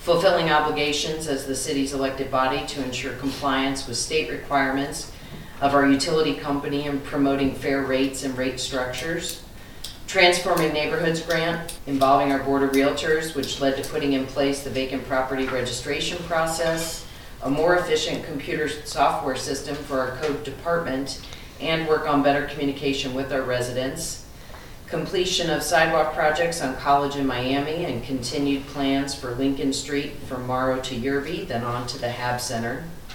fulfilling obligations as the city's elected body to ensure compliance with state requirements of our utility company and promoting fair rates and rate structures. Transforming Neighborhoods grant involving our board of realtors, which led to putting in place the vacant property registration process, a more efficient computer software system for our code department, and work on better communication with our residents. Completion of sidewalk projects on College in Miami and continued plans for Lincoln Street from Morrow to Yerby, then on to the Hab Center.